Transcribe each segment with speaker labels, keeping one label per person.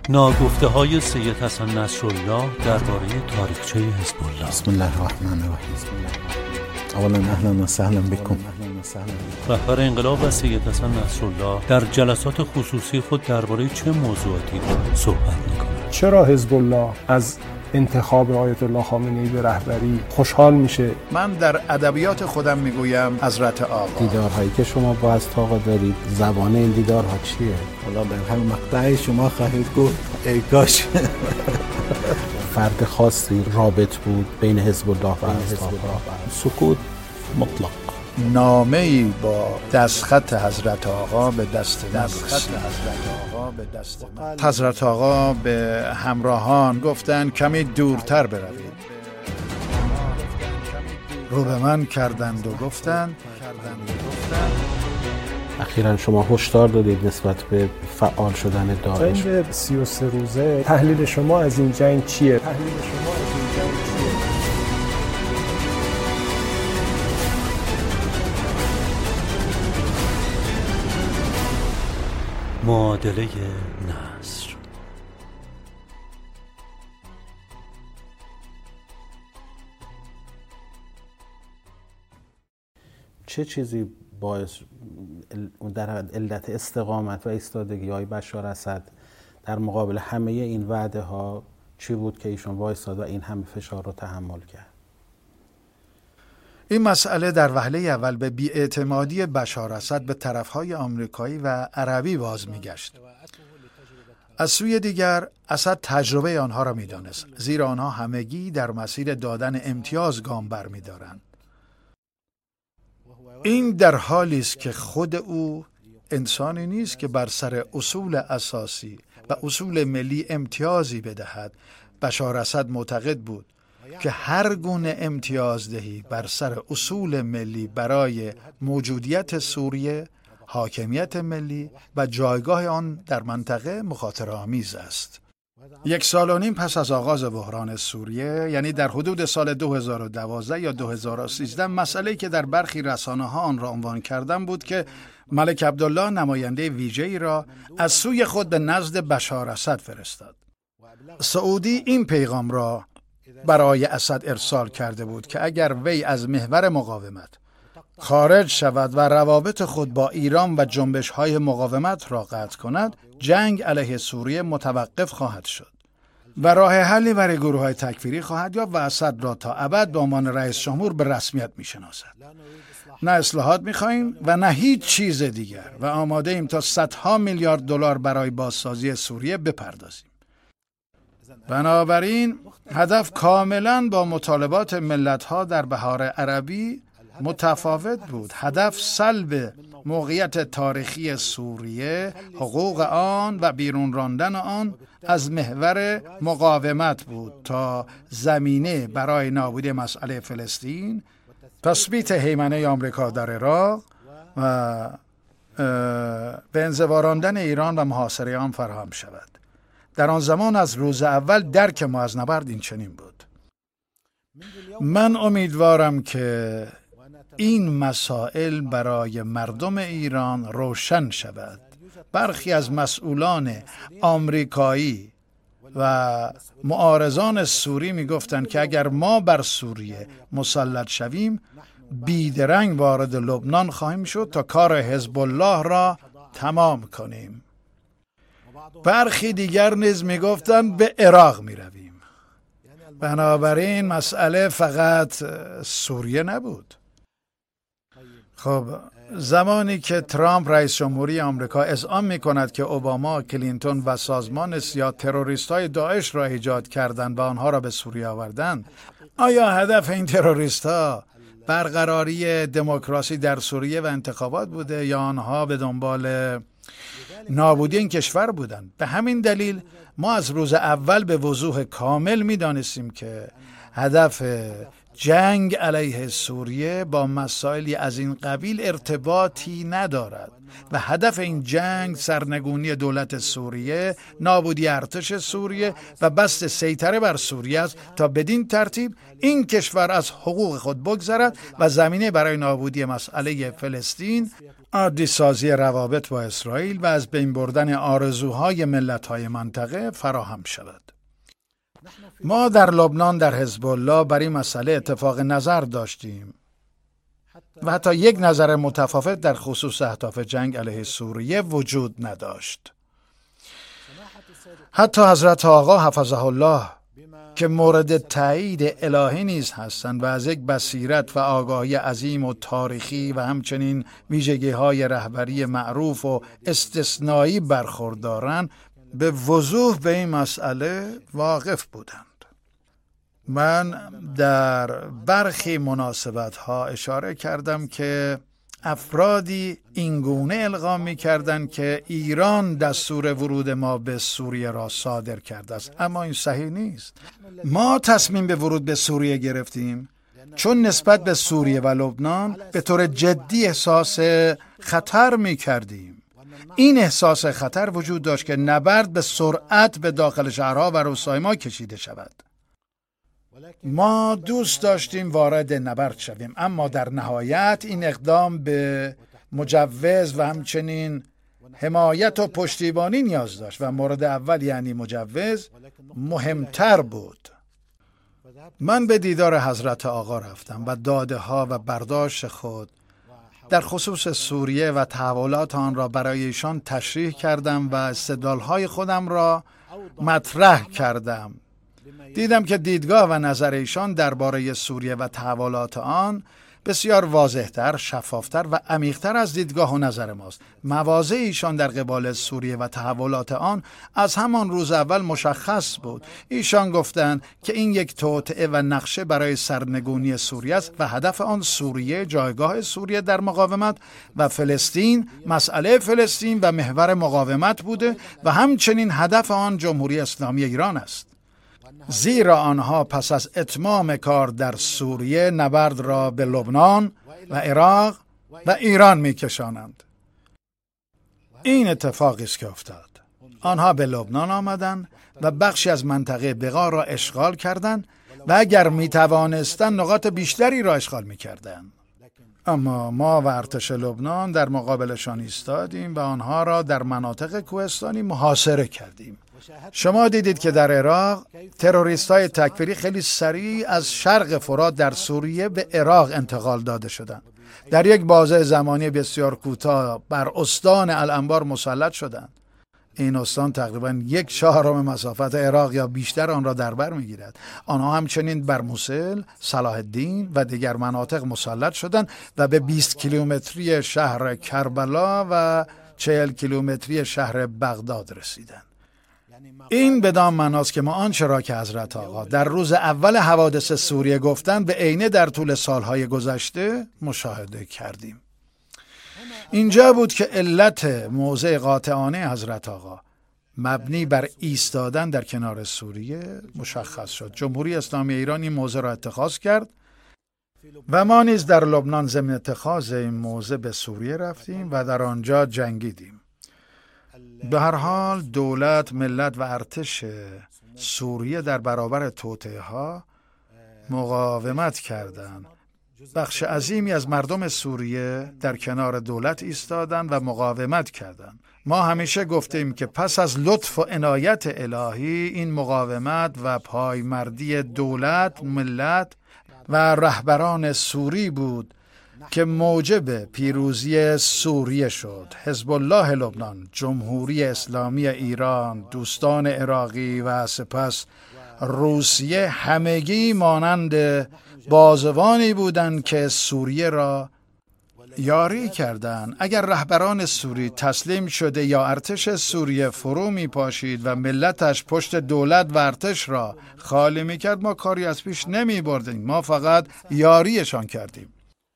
Speaker 1: ناگفته های سید حسن نصرالله درباره تاریخچه حزب الله.
Speaker 2: بسم الله الرحمن الرحیم. اولا اهلا و سهلا بكم.
Speaker 1: رهبر انقلاب و سید حسن نصرالله در جلسات خصوصی خود درباره چه موضوعاتی صحبت می‌کنند؟
Speaker 3: چرا حزب الله از انتخاب آیت الله خامنه‌ای به رهبری خوشحال میشه؟
Speaker 4: من در ادبیات خودم میگویم حضرت آقا.
Speaker 2: دیدارهایی که شما با از طاقا دارید، زبان این دیدارها چیه؟
Speaker 5: حالا در هر مقطعی شما خواهید گفت ای کاش.
Speaker 2: فرد خاصی رابط بود بین حزب الله و اصحاب. سکوت مطلق.
Speaker 4: نامه‌ای با دستخط حضرت آقا به دست حضرت آقا به همراهان گفتند کمی دورتر بروید. رو به من کردند و گفتند
Speaker 2: اخیراً شما هشدار دادید نسبت به فعال شدن داعش.
Speaker 3: جنگ 33 روزه، تحلیل شما از این جنگ چیه؟
Speaker 1: معادله نصر.
Speaker 2: چه چیزی باعث در علت استقامت و ایستادگی های بشار اسد در مقابل همه این وعده ها چی بود که ایشون وایساد و این همه فشار رو تحمل کرد؟
Speaker 4: این مسئله در وهله اول به بی‌اعتمادی بشار اسد به طرفهای آمریکایی و عربی باز می‌گشت. از سوی دیگر اسد تجربه آنها را می‌دانست، زیرا آنها همگی در مسیر دادن امتیاز گام برمی‌دارند. این در حالی است که خود او انسانی نیست که بر سر اصول اساسی و اصول ملی امتیازی بدهد. بشار اسد معتقد بود که هر گونه امتیازدهی بر سر اصول ملی برای موجودیت سوریه، حاکمیت ملی و جایگاه آن در منطقه مخاطره‌آمیز است. 1.5 سال پس از آغاز بحران سوریه، یعنی در حدود سال 2012 یا 2013، مسئله‌ای که در برخی رسانه‌ها آن را عنوان کردن بود که ملک عبدالله نماینده ویژه‌ای را از سوی خود به نزد بشار اسد فرستاد. سعودی این پیغام را برای اسد ارسال کرده بود که اگر وی از محور مقاومت خارج شود و روابط خود با ایران و جنبش‌های مقاومت را قطع کند، جنگ علیه سوریه متوقف خواهد شد و راه حلی برای گروه‌های تکفیری خواهد یافت و اسد را تا ابد به عنوان رئیس جمهور به رسمیت می‌شناسد. نه اصلاحات می‌خواهیم و نه هیچ چیز دیگر و آماده ایم تا صدها میلیارد دلار برای بازسازی سوریه بپردازیم. بنابراین هدف کاملا با مطالبات ملت‌ها در بهار عربی متفاوت بود. هدف سلب موقعیت تاریخی سوریه، حقوق آن و بیرون راندن آن از محور مقاومت بود تا زمینه برای نابودی مسئله فلسطین، تثبیت هیمنه آمریکا در عراق و به انزوا راندن ایران و محاصره آن فراهم شود. در آن زمان از روز اول درک ما از نبرد این چنین بود. من امیدوارم که این مسائل برای مردم ایران روشن شود. برخی از مسئولان آمریکایی و معارضان سوری می گفتند که اگر ما بر سوریه مسلط شویم بیدرنگ وارد لبنان خواهیم شد تا کار حزب الله را تمام کنیم. برخی دیگر نیز می گفتند به عراق می رویم. بنابراین مسئله فقط سوریه نبود. خب زمانی که ترامپ رئیس جمهوری آمریکا اذعان می کند که اوباما، کلینتون و سازمان سیاه تروریست‌های داعش را ایجاد کردند و آنها را به سوریه آوردند، آیا هدف این تروریست‌ها برقراری دموکراسی در سوریه و انتخابات بوده یا آنها به دنبال نابودی این کشور بودند؟ به همین دلیل ما از روز اول به وضوح کامل می دانستیم که هدف جنگ علیه سوریه با مسائلی از این قبیل ارتباطی ندارد و هدف این جنگ سرنگونی دولت سوریه، نابودی ارتش سوریه و بسط سیطره بر سوریه است تا بدین ترتیب این کشور از حقوق خود بگذرد و زمینه برای نابودی مسئله فلسطین عادی سازی روابط با اسرائیل و از بین بردن آرزوهای ملت‌های منطقه فراهم شود. ما در لبنان در حزب الله بر این مسئله اتفاق نظر داشتیم و حتی یک نظر متفاوت در خصوص اهداف جنگ علیه سوریه وجود نداشت. حتی حضرت آقا حفظه الله که مورد تایید الهی نیز هستند و از یک بصیرت و آگاهی عظیم و تاریخی و همچنین ویژگی‌های رهبری معروف و استثنایی برخوردارند، به وضوح به این مسئله واقف بودند. من در برخی مناسبت‌ها اشاره کردم که افرادی اینگونه القا می‌کردند که ایران دستور ورود ما به سوریه را صادر کرده است، اما این صحیح نیست. ما تصمیم به ورود به سوریه گرفتیم چون نسبت به سوریه و لبنان به طور جدی احساس خطر می‌کردیم. این احساس خطر وجود داشت که نبرد به سرعت به داخل شهرها و روستاهای ما کشیده شود. ما دوست داشتیم وارد نبرد شویم، اما در نهایت این اقدام به مجوز و همچنین حمایت و پشتیبانی نیاز داشت و مورد اول یعنی مجوز مهمتر بود. من به دیدار حضرت آقا رفتم و داده ها و برداشت خود در خصوص سوریه و تحولات آن را برای ایشان تشریح کردم و استدلال‌های خودم را مطرح کردم. دیدم که دیدگاه و نظر ایشان درباره سوریه و تحولات آن بسیار واضح‌تر، شفاف‌تر و عمیق‌تر از دیدگاه و نظر ماست. مواضع ایشان در قبال سوریه و تحولات آن از همان روز اول مشخص بود. ایشان گفتند که این یک توطئه و نقشه برای سرنگونی سوریه است و هدف آن سوریه، جایگاه سوریه در مقاومت و فلسطین، مسئله فلسطین و محور مقاومت بوده و همچنین هدف آن جمهوری اسلامی ایران است. زیرا آنها پس از اتمام کار در سوریه نبرد را به لبنان و عراق و ایران می‌کشانند. این اتفاقی است که افتاد. آنها به لبنان آمدند و بخشی از منطقه بقا را اشغال کردند و اگر می‌توانستند نقاط بیشتری را اشغال می‌کردند. اما ما و ارتش لبنان در مقابلشان ایستادیم و آنها را در مناطق کوهستانی محاصره کردیم. شما دیدید که در عراق تروریست‌های تکفیری خیلی سریع از شرق فرات در سوریه به عراق انتقال داده شدند. در یک بازه زمانی بسیار کوتاه بر استان الانبار مسلط شدند. این استان تقریباً 1/4 مسافت عراق یا بیشتر آن را در بر می‌گیرد. آنها همچنین بر موصل، صلاح الدین و دیگر مناطق مسلط شدند و به 20 کیلومتری شهر کربلا و 40 کیلومتری شهر بغداد رسیدند. این بدان معناست که ما آنچه را که حضرت آقا در روز اول حوادث سوریه گفتند به عینه در طول سالهای گذشته مشاهده کردیم. اینجا بود که علت موضع قاطعانه حضرت آقا مبنی بر ایستادن در کنار سوریه مشخص شد. جمهوری اسلامی ایران این موضع را اتخاذ کرد و ما نیز در لبنان ضمن اتخاذ این موضع به سوریه رفتیم و در آنجا جنگیدیم. به هر حال دولت، ملت و ارتش سوریه در برابر توطئه‌ها مقاومت کردند. بخش عظیمی از مردم سوریه در کنار دولت ایستادند و مقاومت کردند. ما همیشه گفتیم که پس از لطف و عنایت الهی این مقاومت و پایمردی دولت، ملت و رهبران سوری بود که موجب پیروزی سوریه شد. حزب الله لبنان، جمهوری اسلامی ایران، دوستان عراقی و سپس روسیه همگی مانند بازوانی بودند که سوریه را یاری کردند. اگر رهبران سوری تسلیم شده یا ارتش سوریه فرو می پاشید و ملتش پشت دولت و ارتش را خالی می کرد، ما کاری از پیش نمی بردیم. ما فقط یاریشان کردیم.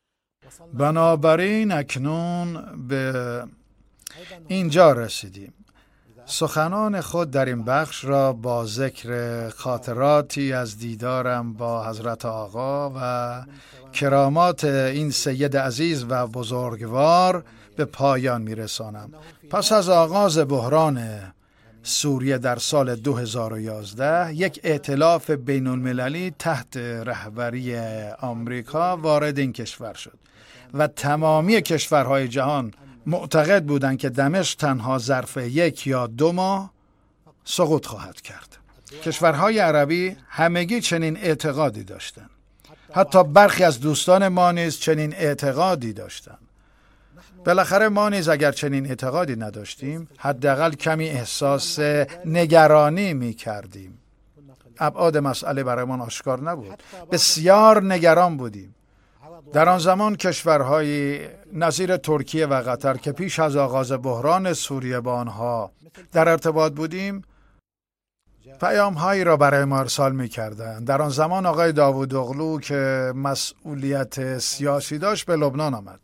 Speaker 4: بنابراین اکنون به اینجا رسیدیم. سخنان خود در این بخش را با ذکر خاطراتی از دیدارم با حضرت آقا و کرامات این سید عزیز و بزرگوار به پایان میرسانم. پس از آغاز بحران سوریه در سال 2011 یک ائتلاف بین المللی تحت رهبری آمریکا وارد این کشور شد و تمامی کشورهای جهان معتقد بودند که دمشق تنها ظرف 1 یا 2 ماه سقوط خواهد کرد. کشورهای عربی همگی چنین اعتقادی داشتند. حتی برخی از دوستان ما نیز چنین اعتقادی داشتند. بالاخره ما نیز اگر چنین اعتقادی نداشتیم، حداقل کمی احساس نگرانی می کردیم. ابعاد مسئله برایمان آشکار نبود. بسیار نگران بودیم. در آن زمان کشورهای نظیر ترکیه و قطر که پیش از آغاز بحران سوریه با آنها در ارتباط بودیم، پیام‌هایی را برای ما ارسال می‌کردند. در آن زمان آقای داوود اغلو که مسئولیت سیاسی داشت به لبنان آمد.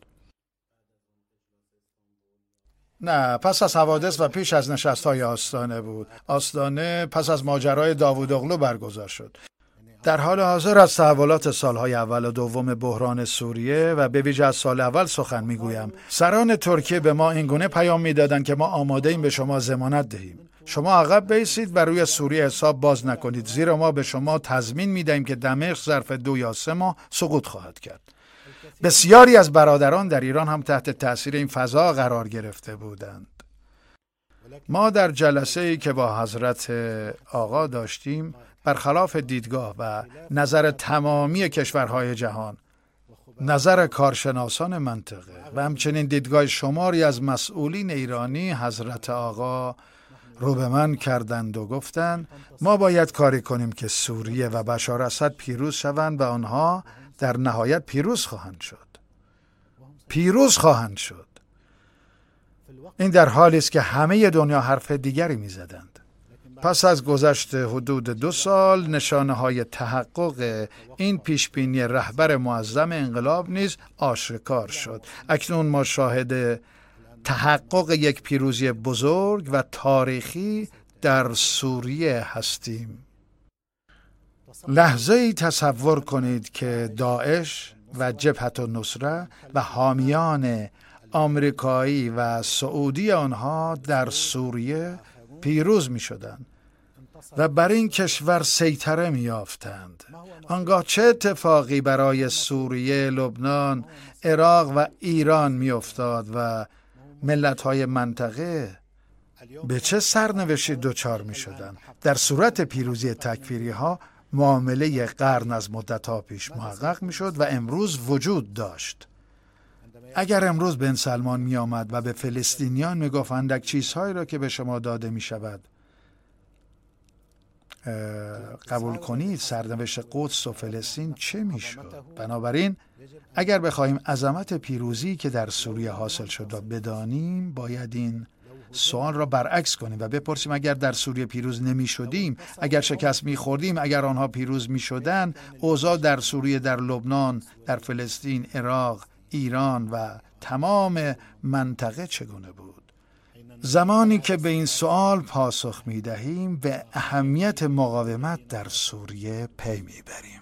Speaker 4: نه، پس از حوادث و پیش از نشست‌های آستانه بود. آستانه پس از ماجرای داوود اغلو برگزار شد. در حال حاضر از تحولات سالهای اول و دوم بحران سوریه و به ویژه از سال اول سخن میگویم. سران ترکیه به ما اینگونه پیام میدادند که ما آماده ایم به شما ضمانت دهیم. شما عقب بایستید و روی سوریه حساب باز نکنید، زیرا ما به شما تضمین میدهیم که دمشق ظرف 2 یا 3 ماه سقوط خواهد کرد. بسیاری از برادران در ایران هم تحت تأثیر این فضا قرار گرفته بودند. ما در جلسه‌ای که با حضرت آقا داشتیم، برخلاف دیدگاه و نظر تمامی کشورهای جهان، نظر کارشناسان منطقه و همچنین دیدگاه شماری از مسئولین ایرانی، حضرت آقا رو به من کردند و گفتند ما باید کاری کنیم که سوریه و بشار اسد پیروز شوند و آنها در نهایت پیروز خواهند شد. این در حالی است که همه دنیا حرف دیگری می‌زدند. پس از گذشت حدود 2 سال نشانه‌های تحقق این پیشبینی رهبر معظم انقلاب نیز آشکار شد. اکنون ما شاهد تحقق یک پیروزی بزرگ و تاریخی در سوریه هستیم. لحظه‌ای تصور کنید که داعش و جبهة النصره و حامیان آمریکایی و سعودی آنها در سوریه پیروز می شدند و بر این کشور سیطره می یافتند. آنگاه چه اتفاقی برای سوریه، لبنان، عراق و ایران می افتاد و ملت‌های منطقه به چه سرنوشتی دچار می شدند؟ در صورت پیروزی تکفیری‌ها معامله قرن از مدت‌ها پیش محقق می شد و امروز وجود داشت. اگر امروز بن سلمان می آمد و به فلسطینیان می گفت اندک چیزهایی را که به شما داده می شود قبول کنید، سرنوشت قدس و فلسطین چه می شد؟ بنابراین اگر بخواهیم عظمت پیروزی که در سوریه حاصل شد را بدانیم، باید این سوال را برعکس کنیم و بپرسیم اگر در سوریه پیروز نمی شدیم، اگر شکست می خوردیم، اگر آنها پیروز می شدن، اوضاع در سوریه، در لبنان، در فلسطین، عراق، ایران و تمام منطقه چگونه بود؟ زمانی که به این سوال پاسخ می دهیم به اهمیت مقاومت در سوریه پی می بریم.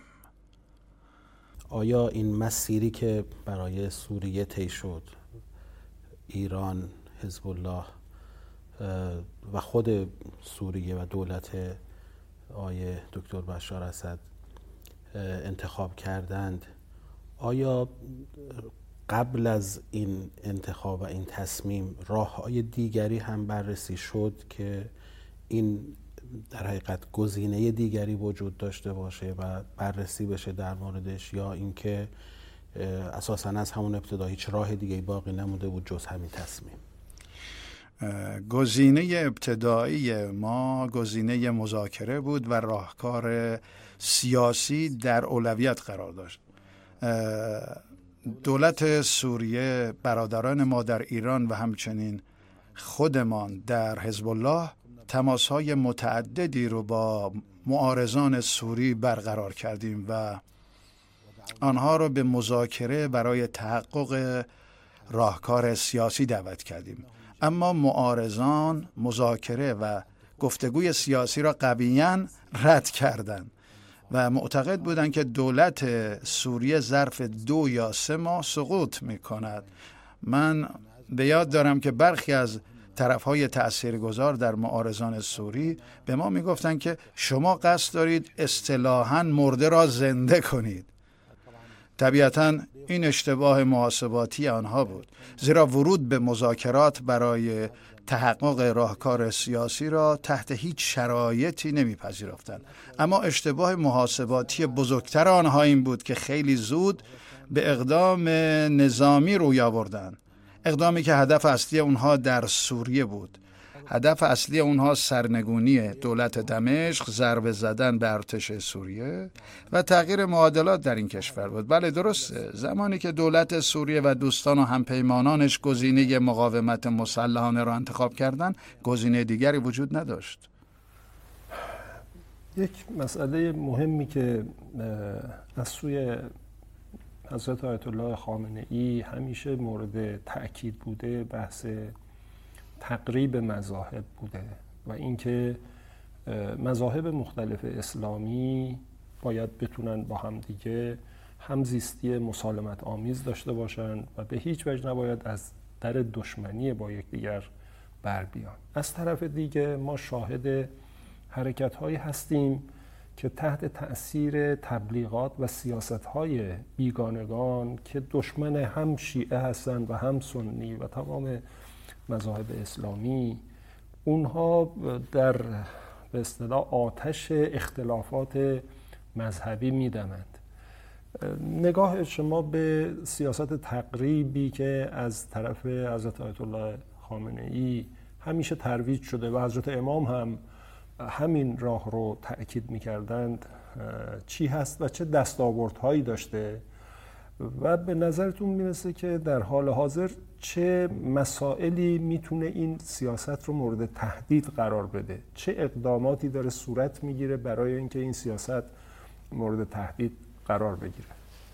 Speaker 2: آیا این مسیری که برای سوریه طی شد، ایران، حزب الله و خود سوریه و دولت آقای دکتر بشار اسد انتخاب کردند، آیا قبل از این انتخاب و این تصمیم راه‌های دیگری هم بررسی شد که این در حقیقت گزینه دیگری وجود داشته باشه و بررسی بشه در موردش، یا اینکه اساساً از همون ابتدا هیچ راه دیگه‌ای باقی نمونده بود جز همین تصمیم؟
Speaker 4: گزینه ابتدایی ما گزینه مذاکره بود و راهکار سیاسی در اولویت قرار داشت. دولت سوریه، برادران ما در ایران و همچنین خودمان در حزب الله تماس‌های متعددی رو با معارضان سوری برقرار کردیم و آنها رو به مذاکره برای تحقق راهکار سیاسی دعوت کردیم. اما معارضان مذاکره و گفتگوی سیاسی را قویاً رد کردند و معتقد بودند که دولت سوریه ظرف 2 یا 3 ماه سقوط می‌کند. من به یاد دارم که برخی از طرف‌های تأثیرگذار در معارضان سوری به ما می‌گفتند که شما قصد دارید اصطلاحاً مرده را زنده کنید. طبیعتاً این اشتباه محاسباتی آنها بود، زیرا ورود به مذاکرات برای تحقق راهکار سیاسی را تحت هیچ شرایطی نمیپذیرفتند. اما اشتباه محاسباتی بزرگتر آنها این بود که خیلی زود به اقدام نظامی روی آوردند، اقدامی که هدف اصلی اونها در سوریه بود. هدف اصلی اونها سرنگونی دولت دمشق، ضربه زدن به ارتش سوریه و تغییر معادلات در این کشور بود. بله درسته، زمانی که دولت سوریه و دوستان و همپیمانانش گزینه مقاومت مسلحانه را انتخاب کردند، گزینه دیگری وجود نداشت.
Speaker 3: یک مسئله مهمی که از سوی حضرت آیت الله خامنه ای همیشه مورد تأکید بوده، بحث تقریب مذاهب بوده و اینکه مذاهب مختلف اسلامی باید بتونن با هم دیگه همزیستی مسالمت آمیز داشته باشن و به هیچ وجه نباید از در دشمنی با یکدیگر بر بیان. از طرف دیگه ما شاهد حرکت‌هایی هستیم که تحت تأثیر تبلیغات و سیاست‌های بیگانگان که دشمن هم شیعه هستند و هم سنی و تمام مذاهب اسلامی، اونها در به اصطلاح آتش اختلافات مذهبی می‌دمند. نگاه شما به سیاست تقریبی که از طرف حضرت آیت الله خامنه ای همیشه ترویج شده و حضرت امام هم همین راه رو تأکید می‌کردند چی هست و چه دستاوردهایی داشته و به نظرتون میرسه که در حال حاضر چه مسائلی میتونه این سیاست رو مورد تهدید قرار بده؟ چه اقداماتی داره صورت میگیره برای اینکه این سیاست مورد تهدید قرار بگیره؟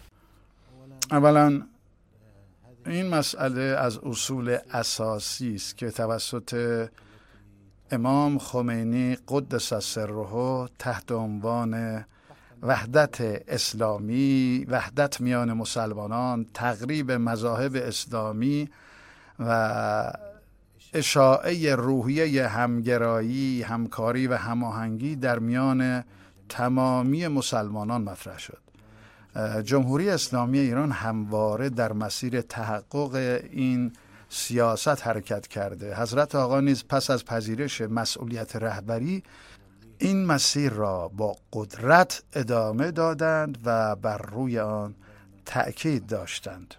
Speaker 4: اولا این مسئله از اصول اساسی است که توسط امام خمینی قدس سره تحت عنوان وحدت اسلامی، وحدت میان مسلمانان، تقریب مذاهب اسلامی و اشاعه روحیه همگرایی، همکاری و هماهنگی در میان تمامی مسلمانان مطرح شد. جمهوری اسلامی ایران همواره در مسیر تحقق این سیاست حرکت کرده. حضرت آقا نیز پس از پذیرش مسئولیت رهبری این مسیر را با قدرت ادامه دادند و بر روی آن تأکید داشتند.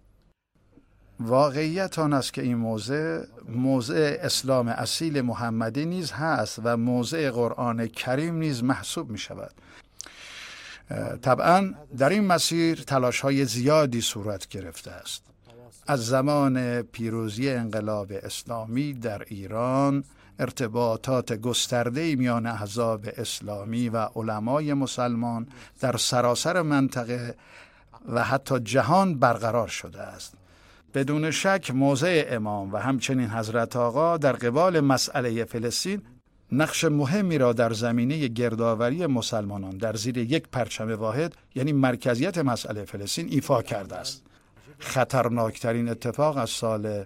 Speaker 4: واقعیت آن است که این موضع اسلام اصیل محمدی نیز هست و موضع قرآن کریم نیز محسوب می شود. طبعا در این مسیر تلاش‌های زیادی صورت گرفته است. از زمان پیروزی انقلاب اسلامی در ایران ارتباطات گسترده‌ای میان احزاب اسلامی و علمای مسلمان در سراسر منطقه و حتی جهان برقرار شده است. بدون شک موضع امام و همچنین حضرت آقا در قبال مسئله فلسطین نقش مهمی را در زمینه گردآوری مسلمانان در زیر یک پرچم واحد، یعنی مرکزیت مسئله فلسطین، ایفا کرده است. خطرناکترین اتفاق از سال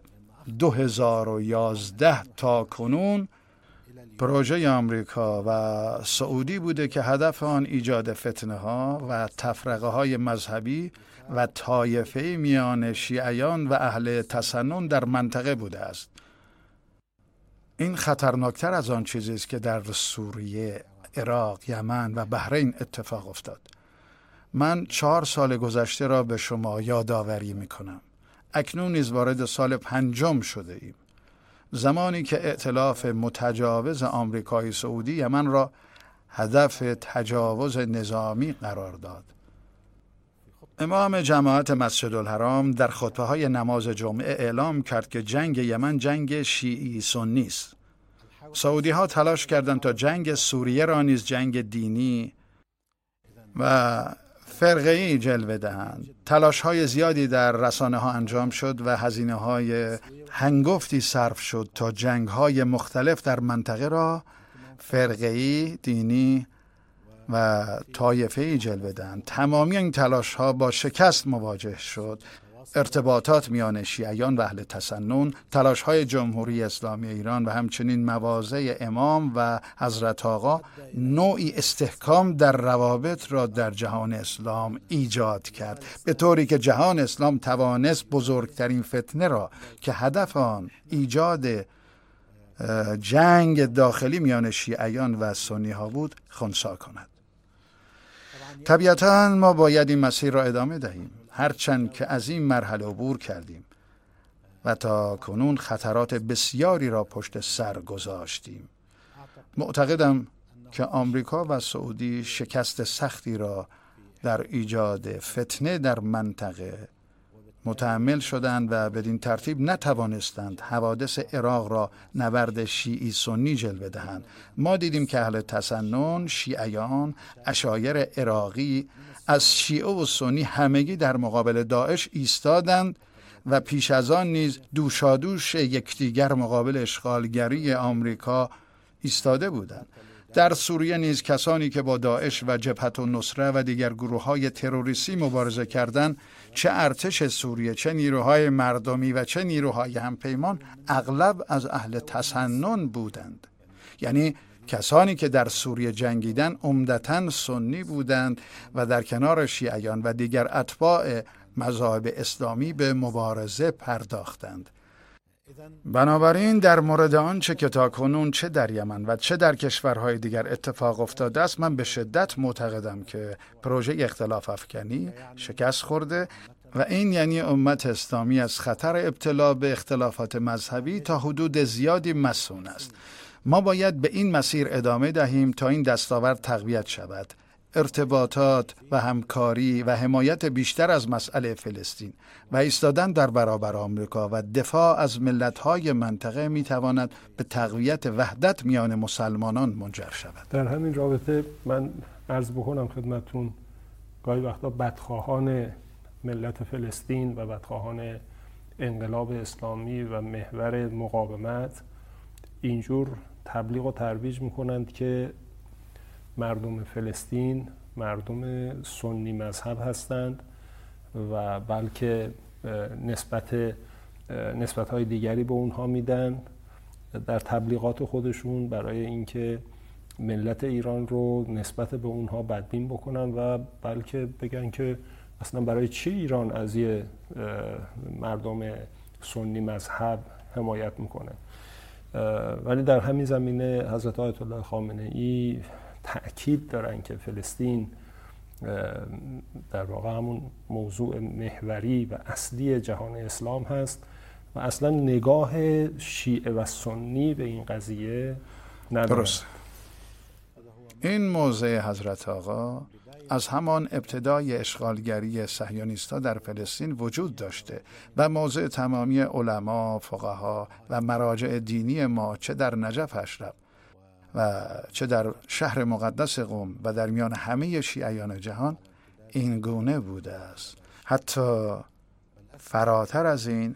Speaker 4: 2011 تا کنون پروژه آمریکا و سعودی بوده که هدف آن ایجاد فتنه ها و تفرقه های مذهبی و طایفه‌ای میان شیعیان و اهل تسنن در منطقه بوده است. این خطرناکتر از آن چیزی است که در سوریه، عراق، یمن و بحرین اتفاق افتاد. من 4 سال گذشته را به شما یادآوری می‌کنم. اکنون نیز وارد سال 5 شده ایم. زمانی که ائتلاف متجاوز آمریکای سعودی یمن را هدف تجاوز نظامی قرار داد. امام جماعت مسجدالحرام در خطبه‌های نماز جمعه اعلام کرد که جنگ یمن جنگ شیعی سنی است. سعودی‌ها تلاش کردند تا جنگ سوریه را نیز جنگ دینی و فرقه‌ای جلوه دهند. تلاش‌های زیادی در رسانه‌ها انجام شد و هزینه‌های هنگفتی صرف شد تا جنگ‌های مختلف در منطقه را فرقه‌ای، دینی و طایفه‌ای جلوه دهند. تمامی این تلاش‌ها با شکست مواجه شد ارتباطات میان شیعیان و اهل تسنن، تلاش‌های جمهوری اسلامی ایران و همچنین مواضع امام و حضرت آقا نوعی استحکام در روابط را در جهان اسلام ایجاد کرد، به طوری که جهان اسلام توانست بزرگترین فتنه را که هدف آن ایجاد جنگ داخلی میان شیعیان و سنی ها بود خنثی کند. طبیعتاً ما باید این مسیر را ادامه دهیم، هرچند که از این مرحله عبور کردیم و تا کنون خطرات بسیاری را پشت سر گذاشتیم. معتقدم که آمریکا و سعودی شکست سختی را در ایجاد فتنه در منطقه متحمل شدند و بدین ترتیب نتوانستند حوادث عراق را نبرد شیعی سنی جلوه دهند. ما دیدیم که اهل تسنن، شیعیان، عشایر عراقی از شیعه و سنی همگی در مقابل داعش ایستادند و پیش از آن نیز دوشادوش یکدیگر مقابل اشغالگری آمریکا ایستاده بودند. در سوریه نیز کسانی که با داعش و جبهت النصره و دیگر گروه‌های تروریستی مبارزه کردند، چه ارتش سوریه، چه نیروهای مردمی و چه نیروهای همپیمان، اغلب از اهل تسنن بودند. یعنی کسانی که در سوریه جنگیدند عمدتاً سنی بودند و در کنار شیعیان و دیگر اتباع مذاهب اسلامی به مبارزه پرداختند. بنابراین در مورد آنچه که تاکنون چه در یمن و چه در کشورهای دیگر اتفاق افتاده است، من به شدت معتقدم که پروژه اختلاف افکنی شکست خورده و این یعنی امت اسلامی از خطر ابتلا به اختلافات مذهبی تا حدود زیادی مصون است. ما باید به این مسیر ادامه دهیم تا این دستاورد تقویت شود. ارتباطات و همکاری و حمایت بیشتر از مسئله فلسطین و ایستادن در برابر آمریکا و دفاع از ملت‌های منطقه می‌تواند به تقویت وحدت میان مسلمانان منجر شود.
Speaker 3: در همین رابطه من عرض بکنم خدمتتون، گاهی وقتا بدخواهان ملت فلسطین و بدخواهان انقلاب اسلامی و محور مقاومت اینجور تبلیغ و ترویج می‌کنند که مردم فلسطین مردم سنی مذهب هستند و بلکه نسبت‌های دیگری به اونها میدن در تبلیغات خودشون برای اینکه ملت ایران رو نسبت به اونها بدبین بکنن و بلکه بگن که اصلا برای چی ایران از یه مردم سنی مذهب حمایت میکنه. ولی در همین زمینه حضرت آیت الله خامنه ای تأکید دارن که فلسطین در واقع همون موضوع محوری و اصلی جهان اسلام هست و اصلا نگاه شیعه و سنی به این قضیه نداره.
Speaker 4: درست. این موضع حضرت آقا از همان ابتدای اشغالگری صهیونیست‌ها در فلسطین وجود داشته و موضع تمامی علما، فقها و مراجع دینی ما چه در نجف اشرف و چه در شهر مقدس قم و در میان همه شیعیان جهان این گونه بوده است. حتی فراتر از این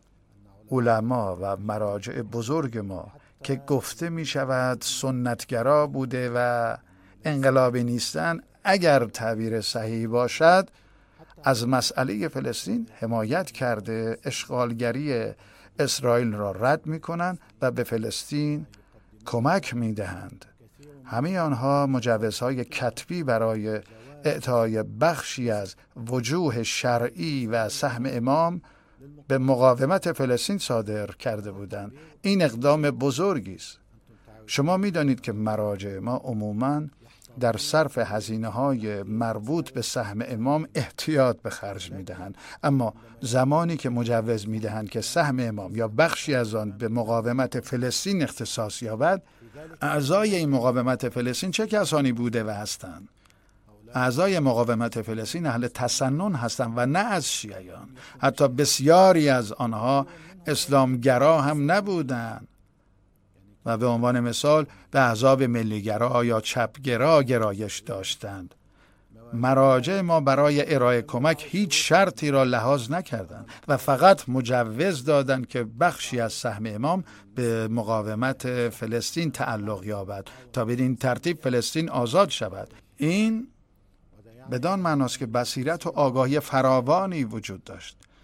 Speaker 4: علما و مراجع بزرگ ما که گفته می شود سنتگرا بوده و انقلابی نیستن، اگر تعبیر صحیح باشد، از مسئله فلسطین حمایت کرده، اشغالگری اسرائیل را رد می کنند و به فلسطین کمک می دهند. همه آنها مجوزهای کتبی برای اعطای بخشی از وجوه شرعی و سهم امام به مقاومت فلسطین صادر کرده بودند. این اقدام بزرگی است. شما می دانید که مراجع ما عموماً در صرف هزینه‌های مربوط به سهم امام احتیاط به خرج می‌دهند، اما زمانی که مجوز می‌دهند که سهم امام یا بخشی از آن به مقاومت فلسطین اختصاص یابد، اعضای این مقاومت فلسطین چه کسانی بوده و هستند؟ اعضای مقاومت فلسطین اهل تسنن هستند و نه از شیعیان. حتی بسیاری از آنها اسلامگرا هم نبودند و به عنوان مثال به احزاب ملیگرا یا چپگرا گرایش داشتند. مراجع ما برای ارائه کمک هیچ شرطی را لحاظ نکردند و فقط مجوز دادند که بخشی از سهم امام به مقاومت فلسطین تعلق یابد تا بدین ترتیب فلسطین آزاد شود. این بدان معناست که بصیرت و آگاهی فراوانی وجود داشت.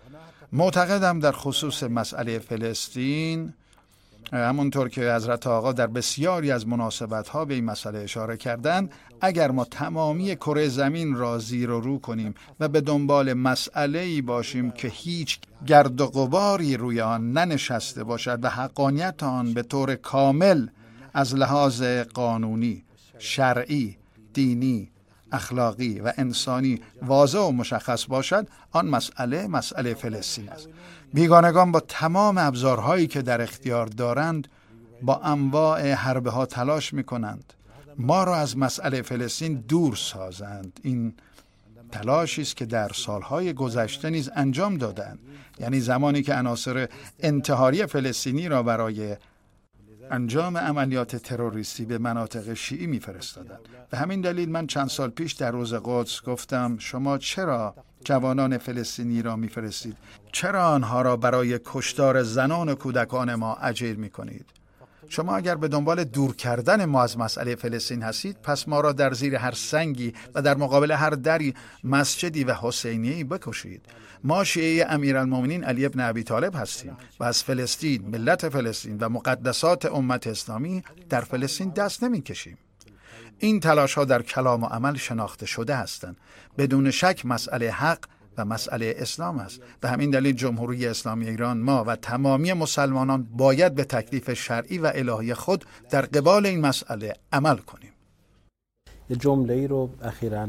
Speaker 4: معتقدم در خصوص مسئله فلسطین، همونطور که حضرت آقا در بسیاری از مناسبت‌ها به این مسئله اشاره کردند، اگر ما تمامی کره زمین را زیر و رو کنیم و به دنبال مسئله‌ای باشیم که هیچ گرد و غباری روی آن ننشسته باشد و حقانیت آن به طور کامل از لحاظ قانونی، شرعی، دینی، اخلاقی و انسانی واضح و مشخص باشد، آن مسئله فلسطین است. بیگانگان با تمام ابزارهایی که در اختیار دارند با انواع حربه ها تلاش می کنند ما را از مسئله فلسطین دور سازند. این تلاشی است که در سالهای گذشته نیز انجام دادند، یعنی زمانی که عناصر انتحاری فلسطینی را برای انجام عملیات تروریستی به مناطق شیعی میفرستادند. به همین دلیل من چند سال پیش در روز قدس گفتم شما چرا جوانان فلسطینی را میفرستید؟ چرا آنها را برای کشتار زنان و کودکان ما اجیر میکنید؟ شما اگر به دنبال دور کردن ما از مسئله فلسطین هستید، پس ما را در زیر هر سنگی و در مقابل هر دری، مسجدی و حسینیه‌ای بکشید. ما شیعه امیرالمومنین علی ابن ابی طالب هستیم و از فلسطین، ملت فلسطین و مقدسات امت اسلامی در فلسطین دست نمی کشیم. این تلاش ها در کلام و عمل شناخته شده هستند. بدون شک مسئله حق و مسئله اسلام است. به همین دلیل جمهوری اسلامی ایران، ما و تمامی مسلمانان باید به تکلیف شرعی و الهی خود در قبال این مسئله عمل کنیم.
Speaker 2: یه جمله‌ای رو اخیراً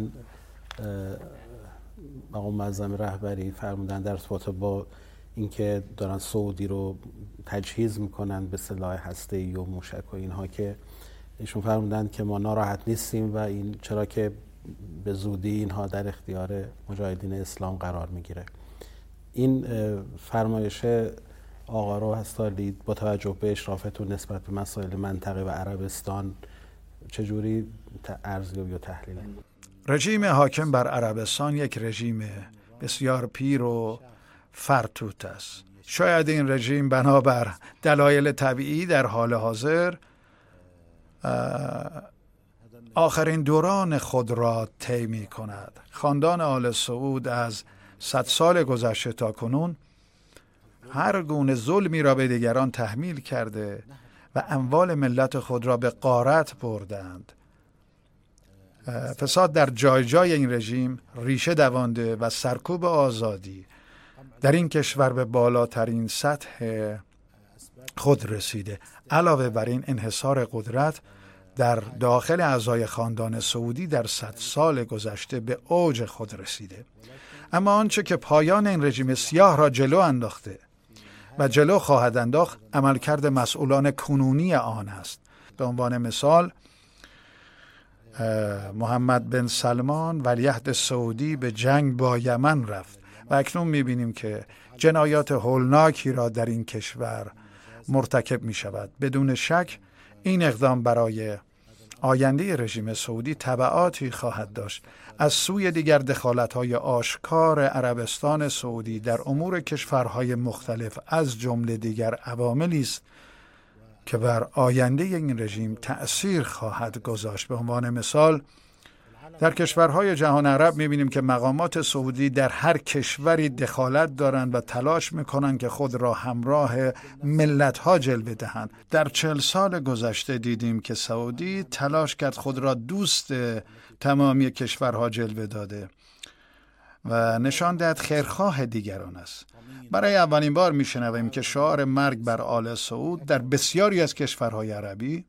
Speaker 2: آقا معظم رهبری فرمودن در ارتباط با اینکه دارن سعودی رو تجهیز میکنن به سلاح هسته‌ای و موشک و اینها، که ایشون فرمودن که ما ناراحت نیستیم و این چرا که به زودی اینها در اختیار مجاهدین اسلام قرار میگیره. این فرمایش آقا رو هستالی با توجه به اشرافتون نسبت به مسائل منطقه و عربستان چجوری ارزیابی و تحلیل؟
Speaker 4: رژیم حاکم بر عربستان یک رژیم بسیار پیر و فرتوت است. شاید این رژیم بنابر دلایل طبیعی در حال حاضر آخرین دوران خود را طی می کند. خاندان آل سعود از 100 سال گذشته تا کنون هر گونه ظلمی را به دیگران تحمیل کرده و اموال ملت خود را به غارت بردند. فساد در جای جای این رژیم ریشه دوانده و سرکوب آزادی در این کشور به بالاترین سطح خود رسیده. علاوه بر این انحصار قدرت در داخل اعضای خاندان سعودی در 100 سال گذشته به اوج خود رسیده. اما آنچه که پایان این رژیم سیاه را جلو انداخته و جلو خواهد انداخت عملکرد مسئولان کنونی آن است. به عنوان مثال محمد بن سلمان ولیعهد سعودی به جنگ با یمن رفت و اکنون می‌بینیم که جنایات هولناکی را در این کشور مرتکب می شود. بدون شک این اقدام برای آینده رژیم سعودی تبعاتی خواهد داشت. از سوی دیگر دخالت‌های آشکار عربستان سعودی در امور کشورهای مختلف از جمله دیگر عواملی است که بر آینده این رژیم تأثیر خواهد گذاشت. به عنوان مثال در کشورهای جهان عرب می‌بینیم که مقامات سعودی در هر کشوری دخالت دارند و تلاش می‌کنند که خود را همراه ملت‌ها جلوه دهند. در 40 سال گذشته دیدیم که سعودی تلاش کرد خود را دوست تمامی کشورها جلوه داده و نشان داد خیرخواه دیگران است. برای اولین بار می‌شنویم که شعار مرگ بر آل سعود در بسیاری از کشورهای عربی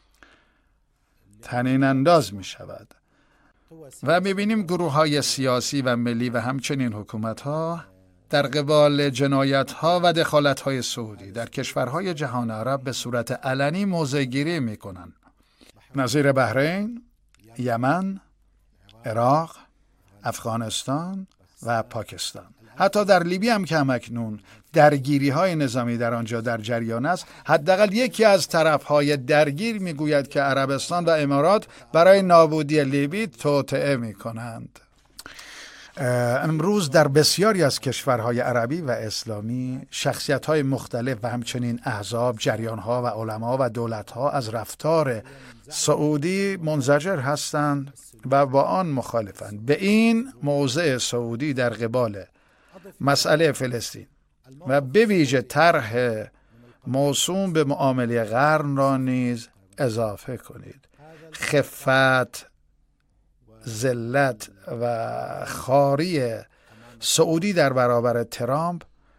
Speaker 4: طنین انداز می‌شود. و می‌بینیم گروه‌های سیاسی و ملی و همچنین حکومت‌ها در قبال جنایت‌ها و دخالت‌های سعودی در کشورهای جهان عرب به صورت علنی موضع‌گیری می‌کنند. نظیر بحرین، یمن، عراق، افغانستان و پاکستان. حتی در لیبی هم که همکنون درگیری‌های نظامی در آنجا در جریان است، حداقل یکی از طرف‌های درگیر می‌گوید که عربستان و امارات برای نابودی لیبی توطئه می‌کنند. امروز در بسیاری از کشورهای عربی و اسلامی شخصیت‌های مختلف و همچنین احزاب، جریان‌ها و علما و دولت‌ها از رفتار سعودی منزجر هستند و با آن مخالفند. به این موضع سعودی در قبال مسئله فلسطین و به ویژه طرح موسوم به معامله قرن را نیز اضافه کنید. خفت، ذلت و خواری سعودی در برابر ترامپ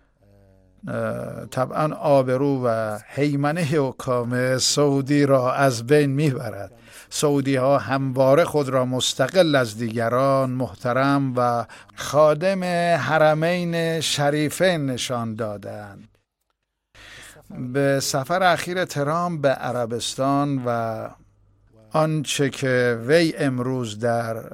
Speaker 4: طبعا آبرو و هیمنه حکام سعودی را از بین میبرد. سعودی ها همواره خود را مستقل از دیگران، محترم و خادم حرمین شریفین نشان دادند. به سفر اخیر ترامپ به عربستان و آنچه که وی امروز در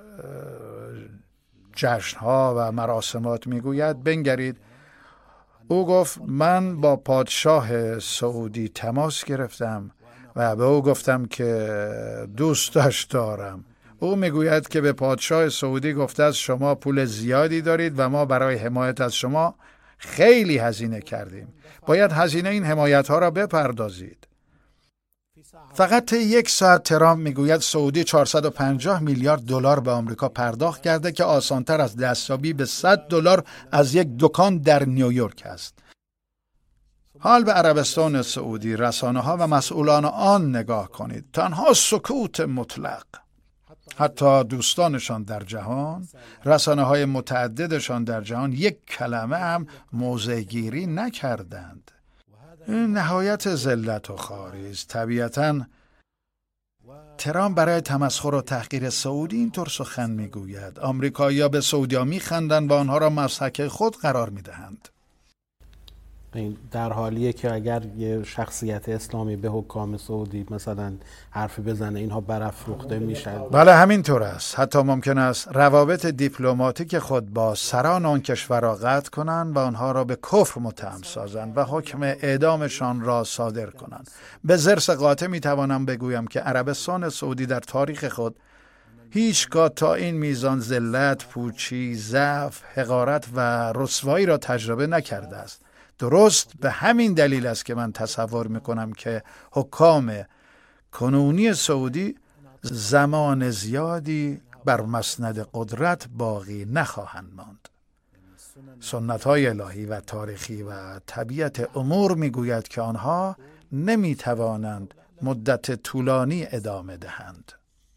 Speaker 4: جشنها و مراسمات میگوید بنگرید. او گفت من با پادشاه سعودی تماس گرفتم و به او گفتم که دوستش دارم. او میگوید که به پادشاه سعودی گفته است شما پول زیادی دارید و ما برای حمایت از شما خیلی هزینه کردیم. باید هزینه این حمایت ها را بپردازید. فقط طی 1 ساعت ترامپ میگوید سعودی 450 میلیارد دلار به آمریکا پرداخت کرده که آسانتر از دستیابی به $100 از یک دکان در نیویورک است. حال به عربستان سعودی، رسانه‌ها و مسئولان آن نگاه کنید. تنها سکوت مطلق. حتی دوستانشان در جهان، رسانه‌های متعددشان در جهان یک کلمه هم موضع‌گیری نکردند. این نهایت ذلت و خواری است. طبیعتاً ترامپ برای تمسخر و تحقیر سعودی اینطور سخن میگوید. آمریکایی‌ها به سعودی‌ها میخندند و آنها را مسحک خود قرار میدهند.
Speaker 2: این در حالیه که اگر یه شخصیت اسلامی به حکام سعودی مثلا حرفی بزنه اینها برافروخته میشن.
Speaker 4: بله همینطور است. حتی ممکن است روابط دیپلماتیک خود با سران آن کشور را قطع کنند و آنها را به کفر متهم سازند و حکم اعدامشان را صادر کنند. به ضرس قاطع میتوانم بگویم که عربستان سعودی در تاریخ خود هیچگاه تا این میزان ذلت، پوچی، ضعف، حقارت و رسوایی را تجربه نکرده است. درست به همین دلیل است که من تصور میکنم که حکام کنونی سعودی زمان زیادی بر مسند قدرت باقی نخواهند ماند. سنت‌های الهی و تاریخی و طبیعت امور میگوید که آنها نمیتوانند مدت طولانی ادامه دهند.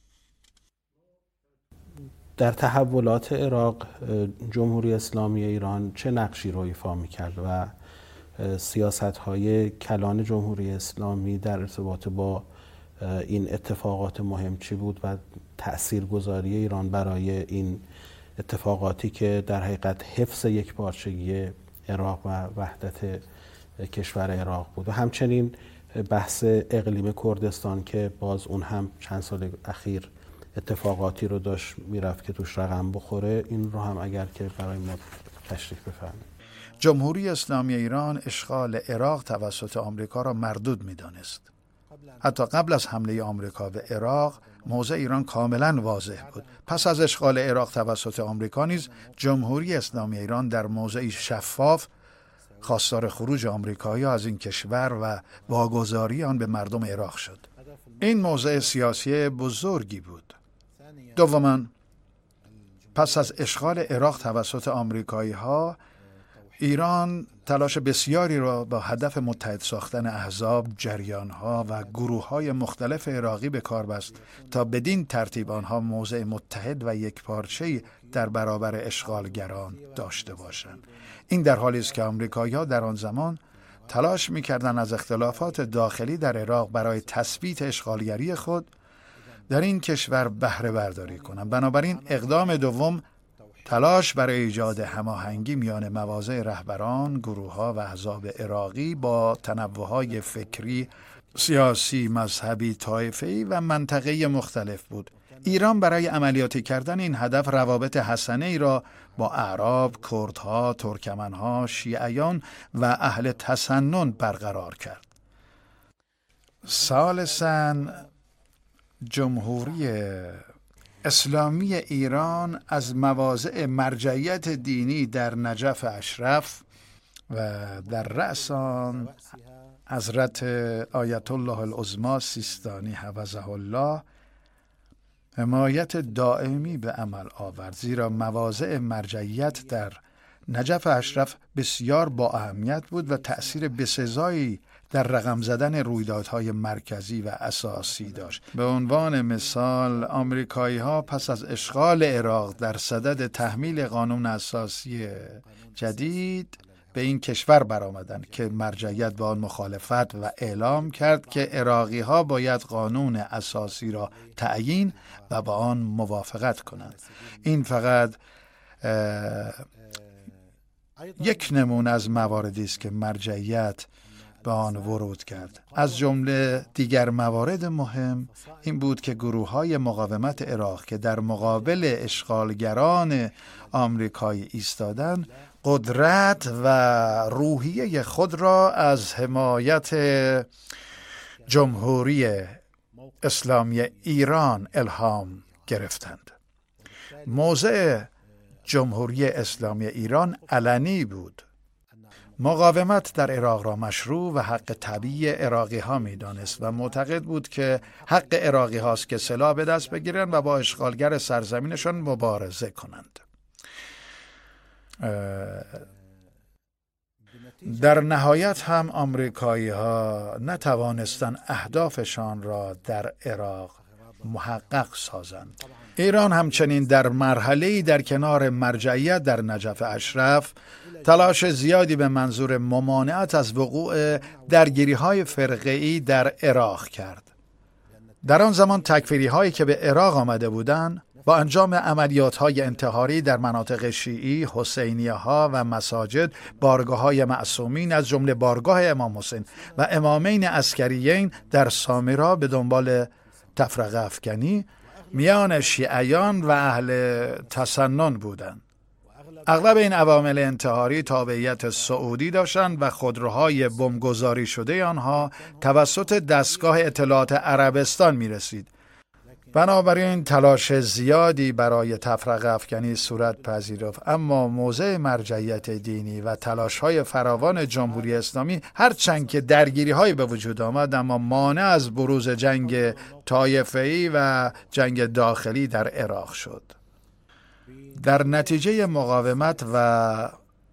Speaker 2: در تحولات عراق جمهوری اسلامی ایران چه نقشی رو ایفا میکرد و سیاست‌های کلان جمهوری اسلامی در ارتباط با این اتفاقات مهم چی بود و تأثیرگذاری ایران برای این اتفاقاتی که در حقیقت حفظ یکپارچگی عراق و وحدت کشور عراق بود و همچنین بحث اقلیم کردستان که باز اون هم چند سال اخیر اتفاقاتی رو داشت میرفت که توش رقم بخوره. این رو هم اگر که برای ما تشریح بفرمایید.
Speaker 4: جمهوری اسلامی ایران اشغال عراق توسط آمریکا را مردود می‌دانست. حتی قبل از حمله آمریکا به عراق موضع ایران کاملا واضح بود. پس از اشغال عراق توسط آمریکا نیز جمهوری اسلامی ایران در موضعی شفاف خواستار خروج آمریکایی‌ها از این کشور و واگذاری آن به مردم عراق شد. این موضع سیاسی بزرگی بود. دوماً پس از اشغال عراق توسط آمریکایی‌ها ایران تلاش بسیاری را با هدف متحد ساختن احزاب، جریان‌ها و گروه‌های مختلف عراقی به کار بست تا بدین ترتیب آنها موضع متحد و یکپارچه‌ای در برابر اشغالگران داشته باشند. این در حالی است که آمریکایی‌ها در آن زمان تلاش می‌کردند از اختلافات داخلی در عراق برای تثبیت اشغالگری خود در این کشور بهره برداری کنند. بنابراین اقدام دوم تلاش برای ایجاد هماهنگی میان مواضع رهبران، گروه‌ها و احزاب عراقی با تنوع‌های فکری، سیاسی، مذهبی، طایفه‌ای و منطقه‌ای مختلف بود. ایران برای عملیاتی کردن این هدف روابط حسنه‌ای را با اعراب، کردها، ترکمنها، شیعیان و اهل تسنن برقرار کرد. ثالثاً جمهوری اسلامی ایران از مواضع مرجعیت دینی در نجف اشرف و در رأس آن حضرت آیت الله العظمی سیستانی حفظه الله حمایت دائمی به عمل آورد، زیرا مواضع مرجعیت در نجف اشرف بسیار با اهمیت بود و تأثیر بسزایی در رقم زدن رویدادهای مرکزی و اساسی داشت. به عنوان مثال آمریکایی‌ها پس از اشغال عراق در صدد تحمیل قانون اساسی جدید به این کشور برآمدند که مرجعیت به آن مخالفت و اعلام کرد که عراقی‌ها باید قانون اساسی را تعیین و با آن موافقت کنند. این فقط یک نمونه از مواردی است که مرجعیت به آن ورود کرد. از جمله دیگر موارد مهم این بود که گروه‌های مقاومت عراق که در مقابل اشغالگران آمریکایی ایستادند، قدرت و روحیه خود را از حمایت جمهوری اسلامی ایران الهام گرفتند. موضع جمهوری اسلامی ایران علنی بود. مقاومت در عراق را مشروع و حق طبیعی عراقی ها می دانست و معتقد بود که حق عراقی هاست که سلاح به دست بگیرند و با اشغالگر سرزمینشان مبارزه کنند. در نهایت هم آمریکایی ها نتوانستند اهدافشان را در عراق محقق سازند. ایران همچنین در مرحله‌ای در کنار مرجعیت در نجف اشرف تلاش زیادی به منظور ممانعت از وقوع درگیری‌های فرقه‌ای در عراق کرد. در آن زمان تکفیری‌هایی که به عراق آمده بودند با انجام عملیات‌های انتحاری در مناطق شیعی، حسینیه‌ها و مساجد، بارگاه‌های معصومین از جمله بارگاه امام حسین و امامین عسکریین در سامرا به دنبال تفرقه افکنی میان شیعیان و اهل تسنن بودند. اغلب این عوامل انتحاری تابعیت سعودی داشتند و خودروهای بمبگذاری شده آنها توسط دستگاه اطلاعات عربستان می رسید. بنابراین تلاش زیادی برای تفرقه افکنی صورت پذیرفت، اما موضع مرجعیت دینی و تلاش‌های فراوان جمهوری اسلامی هرچند که درگیری‌هایی به وجود آمد اما مانع از بروز جنگ طایفه‌ای و جنگ داخلی در عراق شد. در نتیجه مقاومت و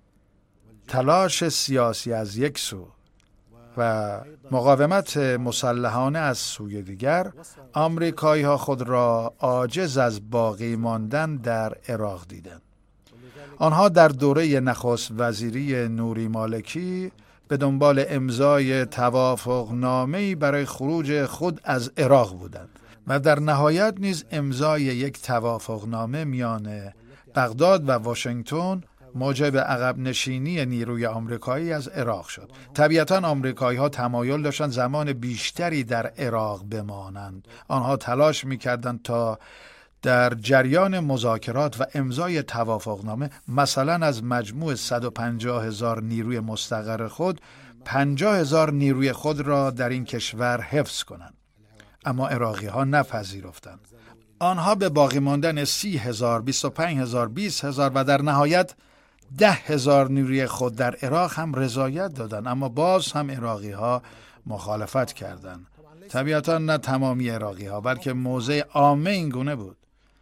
Speaker 4: تلاش سیاسی از یک سو و مقاومت مسلحانه از سوی دیگر، آمریکایی ها خود را عاجز از باقی ماندن در عراق دیدند. آنها در دوره نخست وزیری نوری مالکی به دنبال امضای توافقنامه‌ای برای خروج خود از عراق بودند و در نهایت نیز امضای یک توافقنامه میان بغداد و واشنگتن موجب عقب نشینی نیروی آمریکایی از عراق شد. طبیعتاً آمریکایی‌ها تمایل داشتند زمان بیشتری در عراق بمانند. آنها تلاش می‌کردند تا در جریان مذاکرات و امضای توافقنامه مثلا از مجموع 150,000 نیروی مستقر خود 50,000 نیروی خود را در این کشور حفظ کنند. اما عراقی‌ها نپذیرفتند. آنها به باقی ماندن 30,000، 25,000، 20,000 و در نهایت 10,000 نیروی خود در عراق هم رضایت دادند، اما باز هم عراقی‌ها مخالفت کردند. طبیعتاً نه تمامی عراقی‌ها بلکه موضع عامه این گونه بود.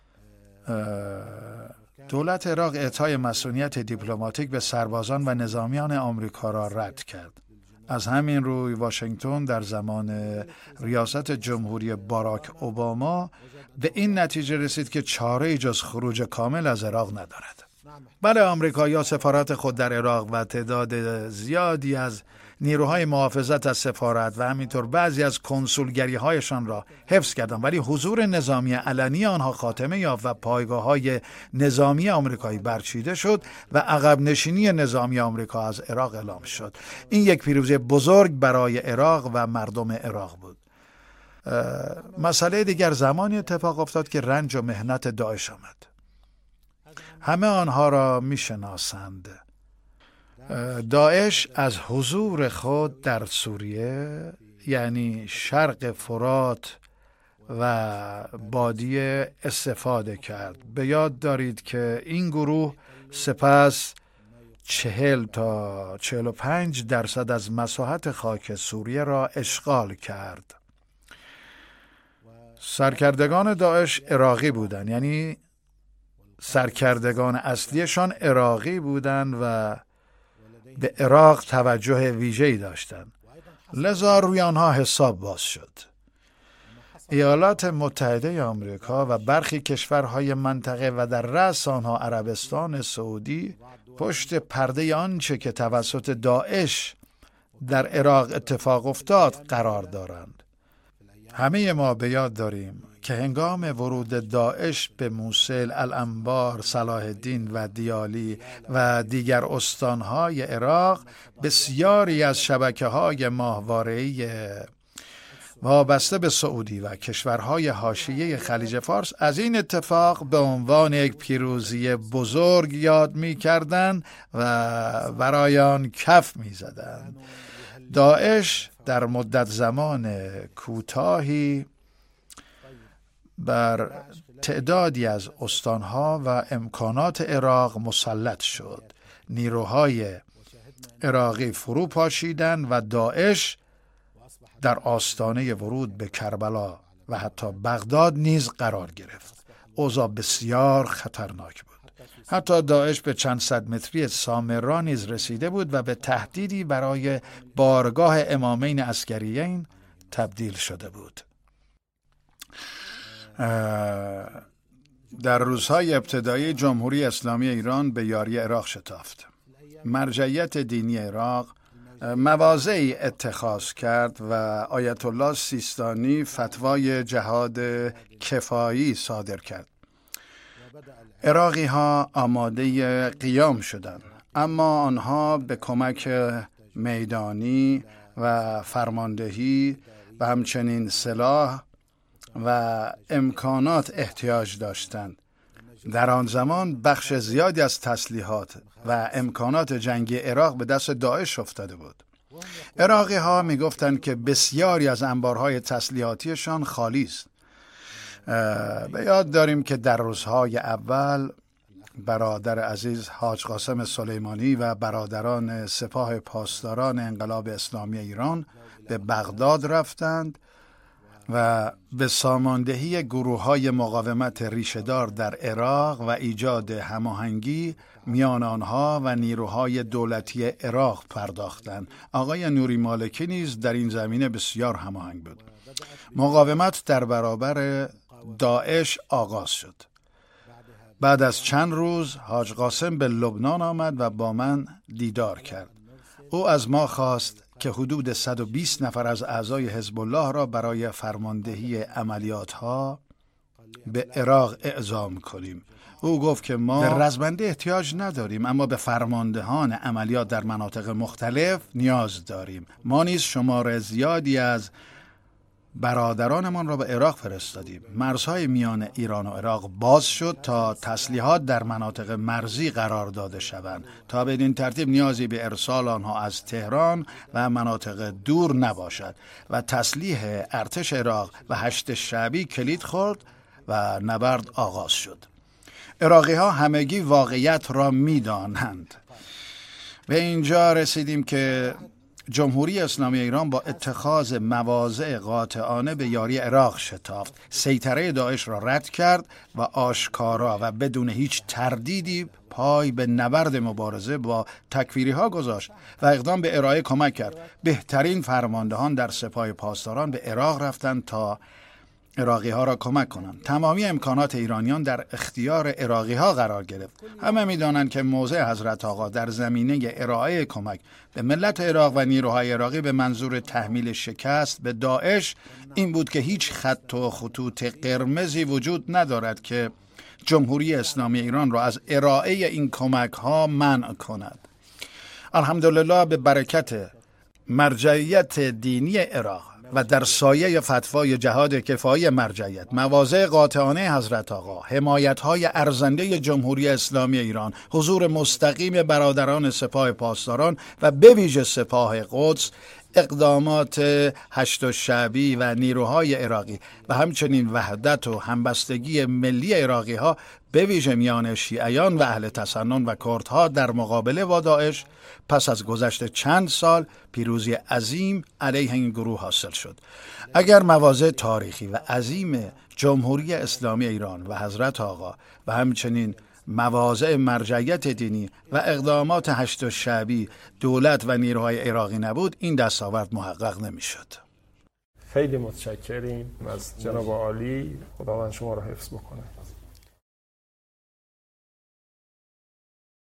Speaker 4: دولت عراق اعطای مسئولیت دیپلماتیک به سربازان و نظامیان آمریکا را رد کرد. از همین روی واشنگتن در زمان ریاست جمهوری باراک اوباما به این نتیجه رسید که چاره‌ای جز خروج کامل از عراق ندارد. بله، آمریکایی‌ها سفارت خود در عراق و تعداد زیادی از نیروهای محافظت از سفارت و همینطور بعضی از کنسولگری‌هایشان را حفظ کردند، ولی حضور نظامی علنی آنها خاتمه یافت و پایگاه‌های نظامی آمریکایی برچیده شد و عقب نشینی نظامی آمریکا از عراق اعلام شد. این یک پیروزی بزرگ برای عراق و مردم عراق بود. مسئله دیگر زمانی اتفاق افتاد که رنج و محنت داعش آمد. همه آنها را می‌شناسند. داعش از حضور خود در سوریه، یعنی شرق فرات و بادیه، استفاده کرد. به یاد دارید که این گروه سپس 40 تا 45% از مساحت خاک سوریه را اشغال کرد. سرکردگان داعش عراقی بودند، یعنی سرکردگان اصلیشان عراقی بودند و به عراق توجه ویژه‌ای داشتند، لذا روی آنها حساب باز شد. ایالات متحده آمریکا و برخی کشورهای منطقه و در رأس آنها عربستان سعودی پشت پرده آنچه که توسط داعش در عراق اتفاق افتاد قرار دارند. همه ما به یاد داریم که هنگام ورود داعش به موصل، الانبار، صلاح الدین و دیالی و دیگر استانهای عراق، بسیاری از شبکه‌های ماهواره‌ای وابسته به سعودی و کشورهای حاشیه خلیج فارس از این اتفاق به عنوان یک پیروزی بزرگ یاد می‌کردند و برای آن کف می‌زدند. داعش در مدت زمان کوتاهی بر تعدادی از استانها و امکانات عراق مسلط شد. نیروهای عراقی فرو پاشیدند و داعش در آستانه ورود به کربلا و حتی بغداد نیز قرار گرفت. اوضاع بسیار خطرناک بود. حتی داعش به چند صد متری سامرا نیز رسیده بود و به تهدیدی برای بارگاه امامین عسکریین تبدیل شده بود. در روزهای ابتدایی جمهوری اسلامی ایران به یاری عراق شتافت. مرجعیت دینی عراق مواضعی اتخاذ کرد و آیت الله سیستانی فتوای جهاد کفایی صادر کرد. عراقی ها آماده قیام شدند، اما آنها به کمک میدانی و فرماندهی و همچنین سلاح و امکانات احتیاج داشتند. در آن زمان بخش زیادی از تسلیحات و امکانات جنگی عراق به دست داعش افتاده بود. عراقی ها می گفتند که بسیاری از انبارهای تسلیحاتیشان خالی است. به یاد داریم که در روزهای اول برادر عزیز حاج قاسم سلیمانی و برادران سپاه پاسداران انقلاب اسلامی ایران به بغداد رفتند و به ساماندهی گروه‌های مقاومت ریشه‌دار در عراق و ایجاد هماهنگی میان آنها و نیروهای دولتی عراق پرداختند. آقای نوری مالکی نیز در این زمینه بسیار هماهنگ بود. مقاومت در برابر داعش آغاز شد. بعد از چند روز حاج قاسم به لبنان آمد و با من دیدار کرد. او از ما خواست که حدود 120 نفر از اعضای حزب الله را برای فرماندهی عملیات‌ها به عراق اعزام کنیم. او گفت که ما به رزمنده احتیاج نداریم، اما به فرماندهان عملیات در مناطق مختلف نیاز داریم. ما نیز شمار زیادی از برادرانمان را به عراق فرستادیم. مرزهای میان ایران و عراق باز شد تا تسلیحات در مناطق مرزی قرار داده شوند تا بدین ترتیب نیازی به ارسال آنها از تهران و مناطق دور نباشد و تسلیح ارتش عراق و هشت شعبی کلید خورد و نبرد آغاز شد. عراقی ها همگی واقعیت را می دانند. به اینجا رسیدیم که جمهوری اسلامی ایران با اتخاذ مواضع قاطعانه به یاری عراق شتافت، سیطره داعش را رد کرد و آشکارا و بدون هیچ تردیدی پای به نبرد مبارزه با تکفیری ها گذاشت و اقدام به ارائه کمک کرد. بهترین فرماندهان در سپاه پاسداران به عراق رفتند تا عراقی ها را کمک کنند. تمامی امکانات ایرانیان در اختیار عراقی ها قرار گرفت. همه می دانند که موضع حضرت آقا در زمینه ارائه کمک به ملت عراق و نیروهای عراقی به منظور تحمیل شکست به داعش این بود که هیچ خط و خطوط قرمزی وجود ندارد که جمهوری اسلامی ایران را از ارائه این کمک ها منع کند. الحمدلله به برکت مرجعیت دینی عراق و در سایه فتوای جهاد کفایی مرجعیت، مواضع قاطعانه حضرت آقا، حمایت‌های ارزنده جمهوری اسلامی ایران، حضور مستقیم برادران سپاه پاسداران و به ویژه سپاه قدس، اقدامات هشت شعبی و نیروهای عراقی و همچنین وحدت و همبستگی ملی عراقی ها به ویژه میان شیعیان و اهل تسنن و کردها در مقابله با داعش پس از گذشت چند سال پیروزی عظیم علیه این گروه حاصل شد. اگر مواضع تاریخی و عظیم جمهوری اسلامی ایران و حضرت آقا و همچنین مواضع مرجعیت دینی و اقدامات هشت شعبی دولت و نیروهای عراقی نبود، این دستاورد محقق نمیشد.
Speaker 3: خیلی متشکریم از جناب عالی. خداوند شما را حفظ بکنه.